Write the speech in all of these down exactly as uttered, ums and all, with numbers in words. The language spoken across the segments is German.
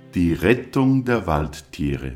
Die Rettung der Waldtiere.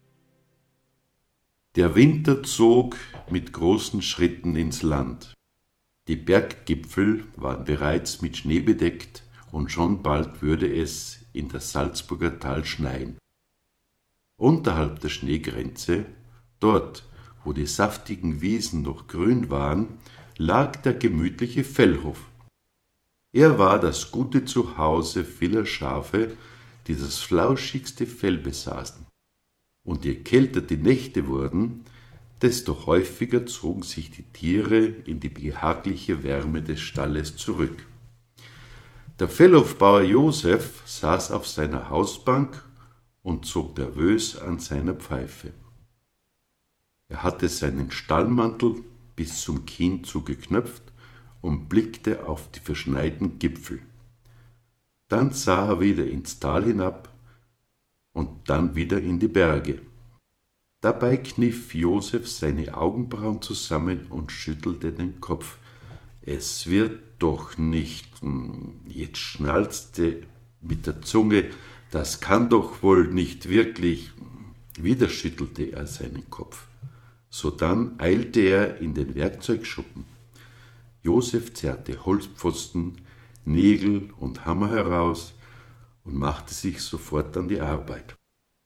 Der Winter zog mit großen Schritten ins Land. Die Berggipfel waren bereits mit Schnee bedeckt und schon bald würde es in das Salzburger Tal schneien. Unterhalb der Schneegrenze, dort, wo die saftigen Wiesen noch grün waren, lag der gemütliche Fellhof. Er war das gute Zuhause vieler Schafe, die das flauschigste Fell besaßen. Und je kälter die Nächte wurden, desto häufiger zogen sich die Tiere in die behagliche Wärme des Stalles zurück. Der Fellhofbauer Josef saß auf seiner Hausbank und zog nervös an seiner Pfeife. Er hatte seinen Stallmantel bis zum Kinn zugeknöpft und blickte auf die verschneiten Gipfel. Dann sah er wieder ins Tal hinab und dann wieder in die Berge. Dabei kniff Josef seine Augenbrauen zusammen und schüttelte den Kopf. Es wird doch nicht. Jetzt schnalzte mit der Zunge, das kann doch wohl nicht wirklich. Wieder schüttelte er seinen Kopf. Sodann eilte er in den Werkzeugschuppen. Josef zerrte Holzpfosten, Nägel und Hammer heraus und machte sich sofort an die Arbeit.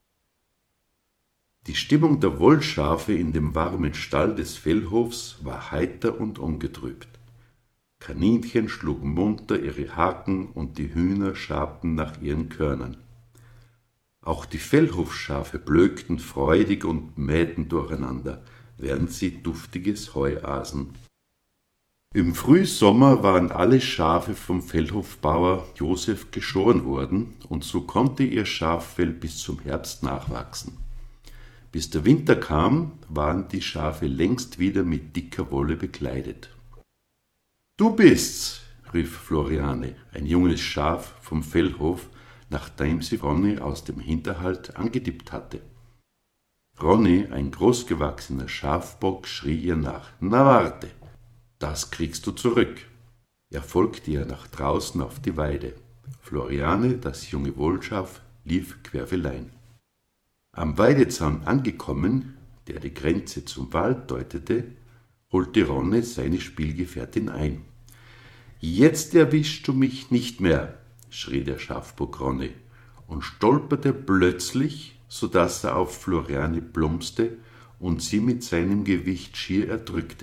Die Stimmung der Wollschafe in dem warmen Stall des Fellhofs war heiter und ungetrübt. Kaninchen schlugen munter ihre Haken und die Hühner schabten nach ihren Körnern. Auch die Fellhofschafe blökten freudig und mähten durcheinander, während sie duftiges Heu aßen. Im Frühsommer waren alle Schafe vom Fellhofbauer Josef geschoren worden, und so konnte ihr Schaffell bis zum Herbst nachwachsen. Bis der Winter kam, waren die Schafe längst wieder mit dicker Wolle bekleidet. »Du bist's«, rief Floriane, ein junges Schaf vom Fellhof, nachdem sie Ronny aus dem Hinterhalt angedippt hatte. Ronny, ein großgewachsener Schafbock, schrie ihr nach. »Na warte, das kriegst du zurück.« Er folgte ihr nach draußen auf die Weide. Floriane, das junge Wollschaf, lief querfeldein. Am Weidezaun angekommen, der die Grenze zum Wald deutete, holte Ronny seine Spielgefährtin ein. »Jetzt erwischst du mich nicht mehr«, schrie der Schafbock Ronny und stolperte plötzlich, so daß er auf Floriane plumpste und sie mit seinem Gewicht schier erdrückte.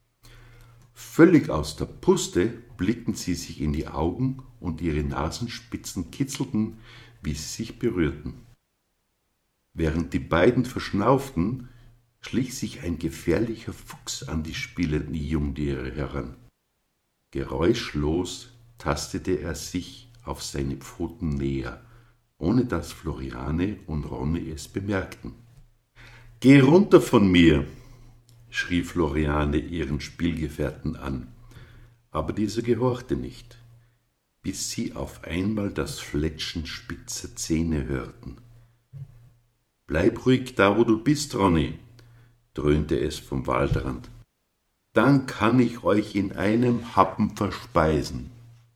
Völlig aus der Puste blickten sie sich in die Augen und ihre Nasenspitzen kitzelten, wie sie sich berührten. Während die beiden verschnauften, schlich sich ein gefährlicher Fuchs an die spielenden Jungtiere heran. Geräuschlos tastete er sich auf seine Pfoten näher, ohne dass Floriane und Ronny es bemerkten. »Geh runter von mir«, schrie Floriane ihren Spielgefährten an, aber dieser gehorchte nicht, bis sie auf einmal das Fletschen spitzer Zähne hörten. »Bleib ruhig da, wo du bist, Ronny«, dröhnte es vom Waldrand. »Dann kann ich euch in einem Happen verspeisen.«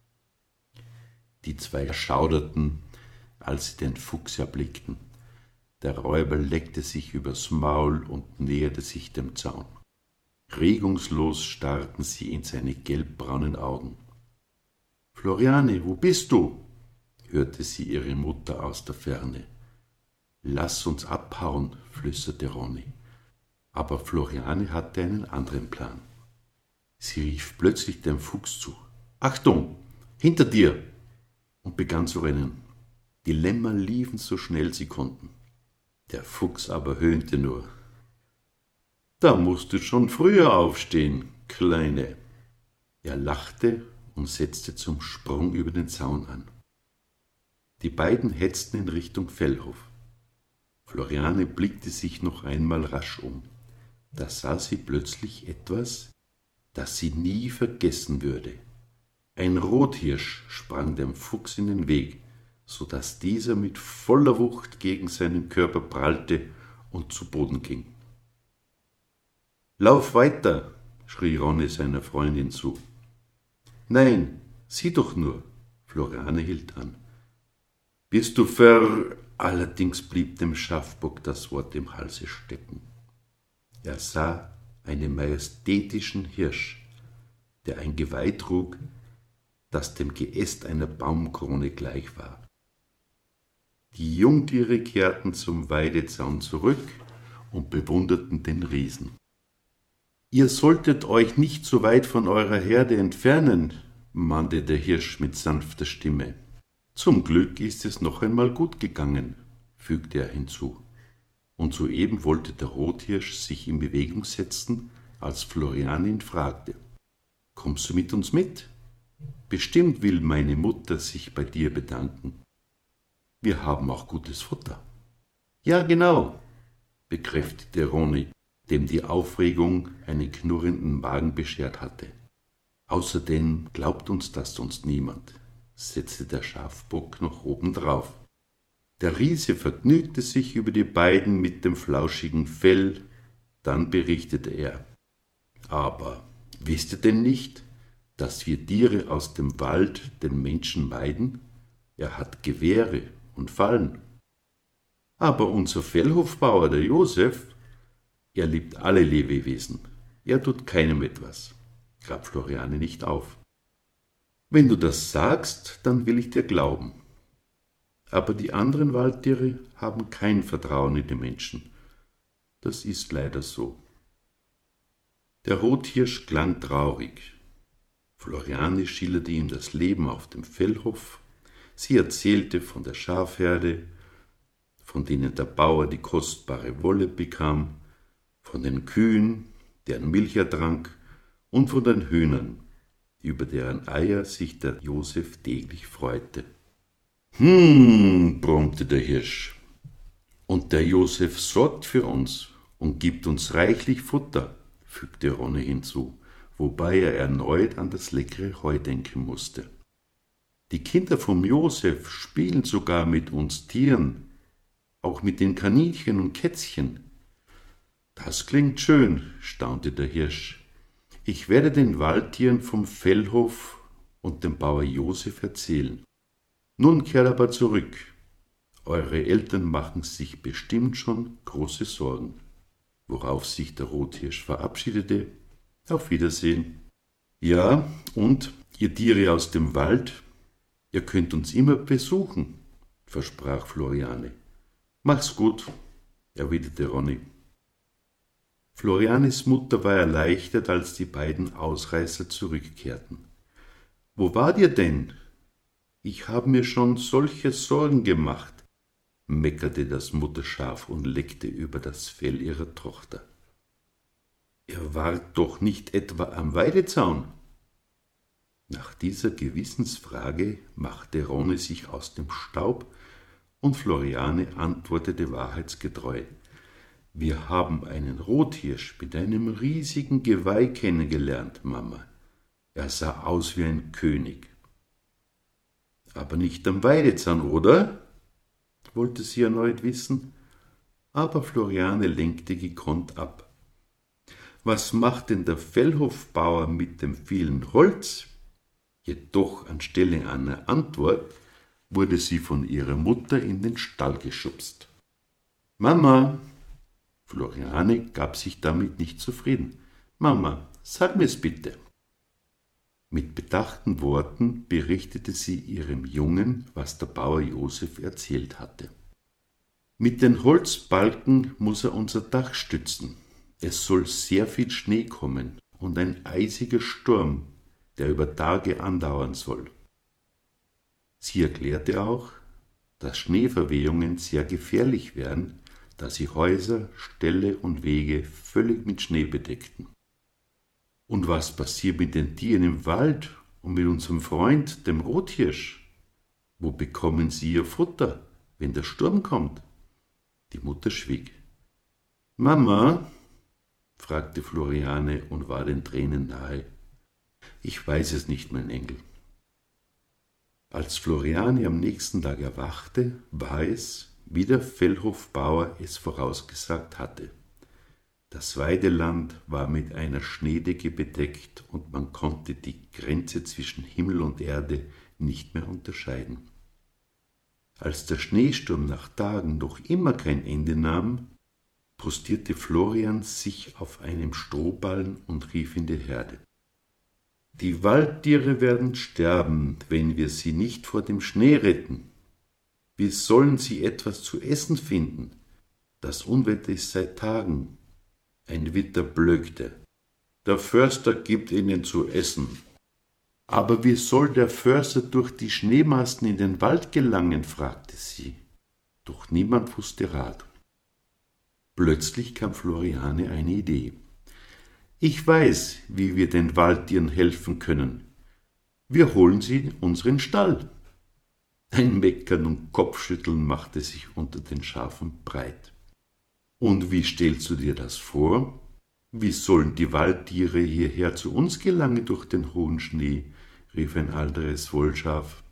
Die zwei schauderten, als sie den Fuchs erblickten. Der Räuber leckte sich übers Maul und näherte sich dem Zaun. Regungslos starrten sie in seine gelbbraunen Augen. »Floriane, wo bist du?« hörte sie ihre Mutter aus der Ferne. »Lass uns abhauen«, flüsterte Ronny. Aber Floriane hatte einen anderen Plan. Sie rief plötzlich dem Fuchs zu. »Achtung, hinter dir!« und begann zu rennen. Die Lämmer liefen so schnell sie konnten. Der Fuchs aber höhnte nur. »Da musst du schon früher aufstehen, Kleine.« Er lachte und setzte zum Sprung über den Zaun an. Die beiden hetzten in Richtung Fellhof. Floriane blickte sich noch einmal rasch um. Da sah sie plötzlich etwas, das sie nie vergessen würde. Ein Rothirsch sprang dem Fuchs in den Weg, so daß dieser mit voller Wucht gegen seinen Körper prallte und zu Boden ging. »Lauf weiter«, schrie Ronny seiner Freundin zu. »Nein, sieh doch nur«, Floriane hielt an. »Bist du ver... Allerdings blieb dem Schafbock das Wort im Halse stecken. Er sah einen majestätischen Hirsch, der ein Geweih trug, das dem Geäst einer Baumkrone gleich war. Die Jungtiere kehrten zum Weidezaun zurück und bewunderten den Riesen. »Ihr solltet euch nicht so weit von eurer Herde entfernen«, mahnte der Hirsch mit sanfter Stimme. »Zum Glück ist es noch einmal gut gegangen«, fügte er hinzu. Und soeben wollte der Rothirsch sich in Bewegung setzen, als Florian ihn fragte. »Kommst du mit uns mit? Bestimmt will meine Mutter sich bei dir bedanken. Wir haben auch gutes Futter.« »Ja, genau«, bekräftigte Ronny, dem die Aufregung einen knurrenden Magen beschert hatte. »Außerdem glaubt uns das sonst niemand«, setzte der Schafbock noch obendrauf. Der Riese vergnügte sich über die beiden mit dem flauschigen Fell, dann berichtete er. »Aber wisst ihr denn nicht, dass wir Tiere aus dem Wald den Menschen meiden? Er hat Gewehre und Fallen. Aber unser Fellhofbauer, der Josef, er liebt alle Lebewesen. Er tut keinem etwas«, gab Floriane nicht auf. »Wenn du das sagst, dann will ich dir glauben. Aber die anderen Waldtiere haben kein Vertrauen in die Menschen. Das ist leider so.« Der Rothirsch klang traurig. Floriane schilderte ihm das Leben auf dem Fellhof. Sie erzählte von der Schafherde, von denen der Bauer die kostbare Wolle bekam, von den Kühen, deren Milch er trank, und von den Hühnern, über deren Eier sich der Josef täglich freute. »Hm«, brummte der Hirsch, »und der Josef sorgt für uns und gibt uns reichlich Futter«, fügte Ronny hinzu, wobei er erneut an das leckere Heu denken musste. »Die Kinder vom Josef spielen sogar mit uns Tieren, auch mit den Kaninchen und Kätzchen.« »Das klingt schön«, staunte der Hirsch. »Ich werde den Waldtieren vom Fellhof und dem Bauer Josef erzählen. Nun kehrt aber zurück. Eure Eltern machen sich bestimmt schon große Sorgen.« Worauf sich der Rothirsch verabschiedete. »Auf Wiedersehen.« »Ja, und ihr Tiere aus dem Wald, ihr könnt uns immer besuchen«, versprach Floriane. »Mach's gut«, erwiderte Ronny. Florianes Mutter war erleichtert, als die beiden Ausreißer zurückkehrten. »Wo wart ihr denn? Ich habe mir schon solche Sorgen gemacht«, meckerte das Mutterschaf und leckte über das Fell ihrer Tochter. »Ihr wart doch nicht etwa am Weidezaun?« Nach dieser Gewissensfrage machte Ronny sich aus dem Staub und Floriane antwortete wahrheitsgetreu. »Wir haben einen Rothirsch mit einem riesigen Geweih kennengelernt, Mama. Er sah aus wie ein König.« »Aber nicht am Weidezaun, oder?«, wollte sie erneut wissen, aber Floriane lenkte gekonnt ab. »Was macht denn der Fellhofbauer mit dem vielen Holz?« Jedoch anstelle einer Antwort wurde sie von ihrer Mutter in den Stall geschubst. »Mama«, Floriane gab sich damit nicht zufrieden. »Mama, sag mir's bitte.« Mit bedachten Worten berichtete sie ihrem Jungen, was der Bauer Josef erzählt hatte. »Mit den Holzbalken muss er unser Dach stützen. Es soll sehr viel Schnee kommen und ein eisiger Sturm, der über Tage andauern soll.« Sie erklärte auch, dass Schneeverwehungen sehr gefährlich wären, da sie Häuser, Ställe und Wege völlig mit Schnee bedeckten. »Und was passiert mit den Tieren im Wald und mit unserem Freund, dem Rothirsch? Wo bekommen sie ihr Futter, wenn der Sturm kommt?« Die Mutter schwieg. »Mama?«, fragte Floriane und war den Tränen nahe. »Ich weiß es nicht, mein Engel.« Als Floriane am nächsten Tag erwachte, war es, wie der Fellhofbauer es vorausgesagt hatte. Das Weideland war mit einer Schneedecke bedeckt und man konnte die Grenze zwischen Himmel und Erde nicht mehr unterscheiden. Als der Schneesturm nach Tagen noch immer kein Ende nahm, postierte Florian sich auf einem Strohballen und rief in die Herde: »Die Waldtiere werden sterben, wenn wir sie nicht vor dem Schnee retten. Wie sollen sie etwas zu essen finden? Das Unwetter ist seit Tagen.« Ein Witter blökte: »Der Förster gibt ihnen zu essen.« »Aber wie soll der Förster durch die Schneemassen in den Wald gelangen?« fragte sie. Doch niemand wusste Rat. Plötzlich kam Floriane eine Idee. »Ich weiß, wie wir den Waldtieren helfen können. Wir holen sie in unseren Stall.« Ein Meckern und Kopfschütteln machte sich unter den Schafen breit. »Und wie stellst du dir das vor? Wie sollen die Waldtiere hierher zu uns gelangen durch den hohen Schnee?« rief ein anderes Wollschaf.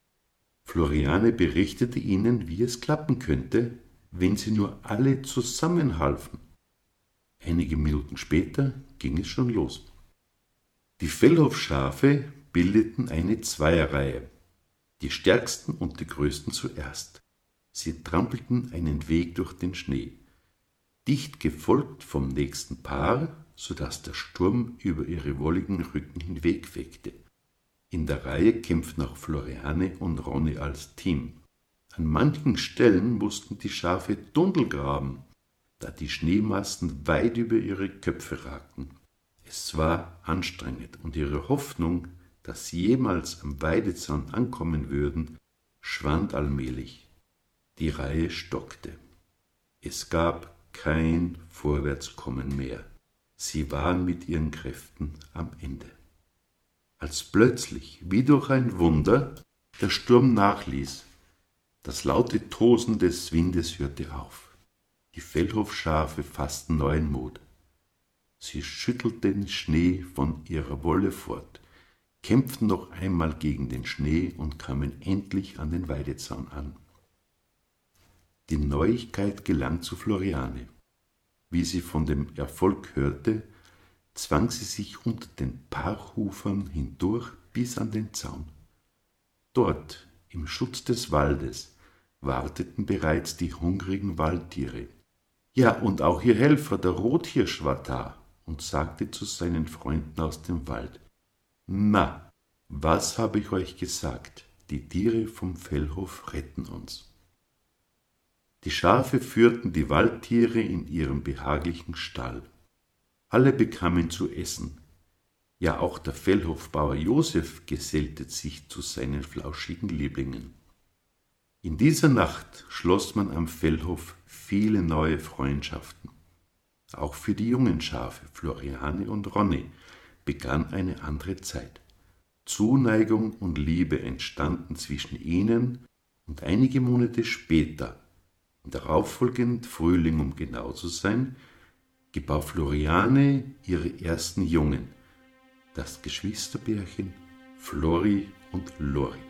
Floriane berichtete ihnen, wie es klappen könnte, wenn sie nur alle zusammenhalfen. Einige Minuten später ging es schon los. Die Fellhofschafe bildeten eine Zweierreihe, die stärksten und die größten zuerst. Sie trampelten einen Weg durch den Schnee, dicht gefolgt vom nächsten Paar, so daß der Sturm über ihre wolligen Rücken hinwegfegte. In der Reihe kämpften auch Floriane und Ronny als Team. An manchen Stellen mussten die Schafe Tunnel graben, da die Schneemassen weit über ihre Köpfe ragten. Es war anstrengend und ihre Hoffnung, dass sie jemals am Weidezaun ankommen würden, schwand allmählich. Die Reihe stockte. Es gab kein Vorwärtskommen mehr. Sie waren mit ihren Kräften am Ende. Als plötzlich, wie durch ein Wunder, der Sturm nachließ. Das laute Tosen des Windes hörte auf. Die Fellhofschafe fassten neuen Mut. Sie schüttelten den Schnee von ihrer Wolle fort, kämpften noch einmal gegen den Schnee und kamen endlich an den Weidezaun an. Die Neuigkeit gelang zu Floriane. Wie sie von dem Erfolg hörte, zwang sie sich unter den Paarhufern hindurch bis an den Zaun. Dort, im Schutz des Waldes, warteten bereits die hungrigen Waldtiere. Ja, und auch ihr Helfer, der Rothirsch, war da und sagte zu seinen Freunden aus dem Wald: »Na, was habe ich euch gesagt? Die Tiere vom Fellhof retten uns.« Die Schafe führten die Waldtiere in ihren behaglichen Stall. Alle bekamen zu essen. Ja, auch der Fellhofbauer Josef gesellte sich zu seinen flauschigen Lieblingen. In dieser Nacht schloss man am Fellhof viele neue Freundschaften. Auch für die jungen Schafe, Floriane und Ronny, begann eine andere Zeit. Zuneigung und Liebe entstanden zwischen ihnen und einige Monate später, im darauffolgenden Frühling, um genau zu sein, gebar Floriane ihre ersten Jungen, das Geschwisterpärchen Flori und Lori.